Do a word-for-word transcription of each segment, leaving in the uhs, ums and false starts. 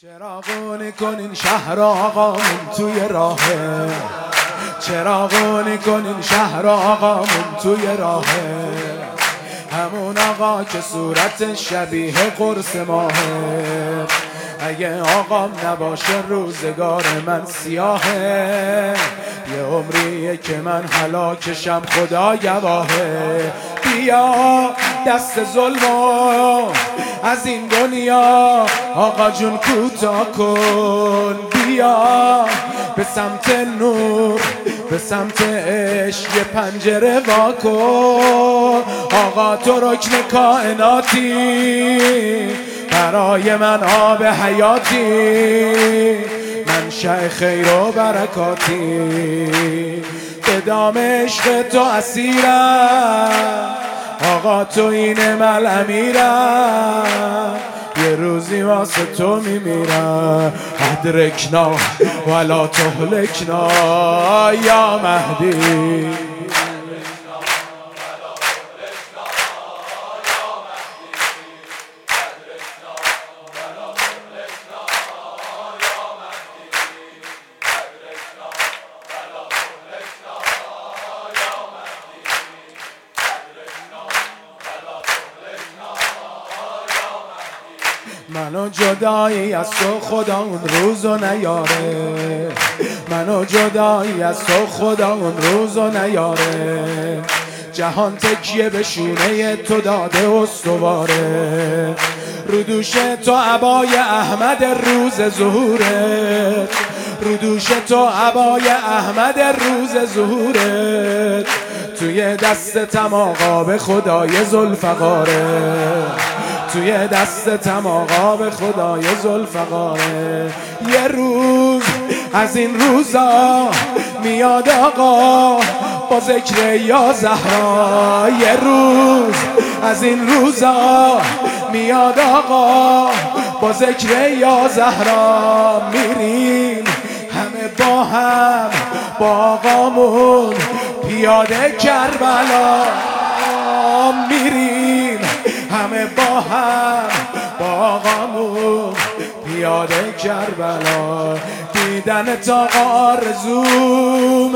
چراغونی کنین شهر آقامون توی راهه، چراغونی کنین شهر آقامون توی راهه، همون آقا که صورت شبیه قرص ماهه. اگه آقام نباشه روزگار من سیاهه، یه عمریه که من هلاکشم خدا گواهه. بیا دست ظلمو از این دنیا آقا جون کوتاه کن، بیا به سمت نور به سمت عشق یه پنجره وا کن. آقا تو رکن کائناتی، برای من آب حیاتی، منشأ خیر و برکاتی، به دام عشق تو اسیرم، آقا تو این مل امیرم، یه روزی واسه تو میمیرم. ادرکنا ولا تهلکنا یا مهدی. منو جدایی از تو خدا اون روزو نیاره، منو جدایی از تو خدا اون روزو نیاره. جهان تکیه به شونه تو داده استواره، رو دوش تو عبای احمد روز ظهورت، رو دوش تو عبای احمد روز ظهورت، توی دستم آقا به خدای ذوالفقاره، توی دستم آقا به خدای ذوالفقاره. یه روز از این روزا میاد آقا با ذکر یا زهرا، یه روز از این روزا میاد آقا با ذکر یا زهرا. میریم همه با هم با آقامون پیاده کربلا، میریم همه با هم با آقامون پیاده کربلا. دیدن تا آرزومه،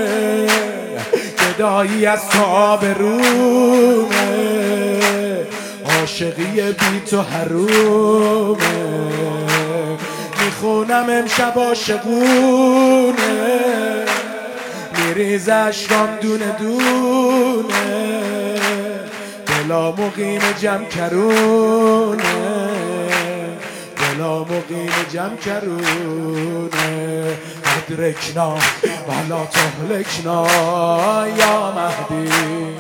گدایی از تاب رومه، عاشقی بی تو حرومه، میخونم امشب عاشقونه، میریز اشکام دونه دونه، دلا مقیم جمع کرونه، دلا مقیم جمع کرونه. ادرکنا ولا تهلکنا یا مهدی.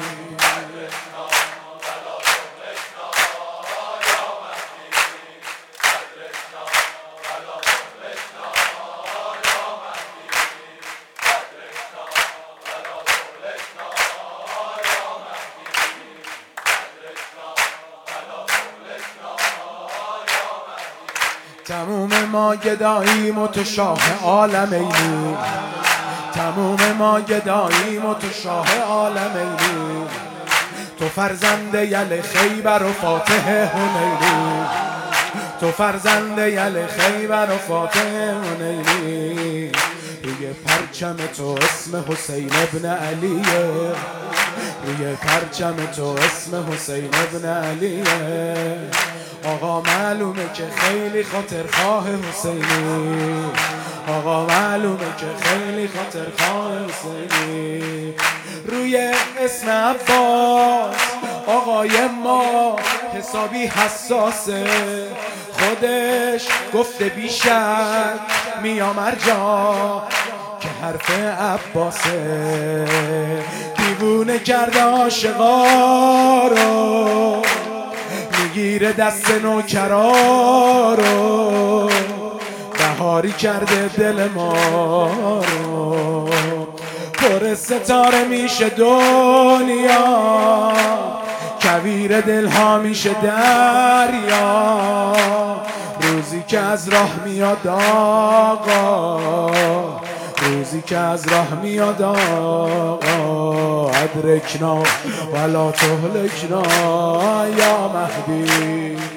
تموم ما گداییم و تو شاه عالمینی، تموم ما گداییم و تو شاه عالمینی، تو فرزند یل خیبر و فاتح حنینی، تو فرزند یل خیبر و فاتح حنینی. روی پرچم تو اسم حسین ابن علیه، روی پرچم تو اسم حسین ابن علیه. آقا معلومه که خیلی خاطرخواه حسینی، آقا معلومه که خیلی خاطرخواه حسینی. روی اسم عباس آقای ما حسابی حساسه، خودش گفته بیشک میام ارجا که حرف عباسه. دیوونه کرده عاشقا رو، میگیره دست نوکرا رو، بهاری کرده دل ما رو. پر ستاره میشه دنیا، کویر دلها میشه دریا، روزی که از راه میاد آقا، روزی که از راه میاد آقا. ادرکنا ولا تهلکنا یا مهدی.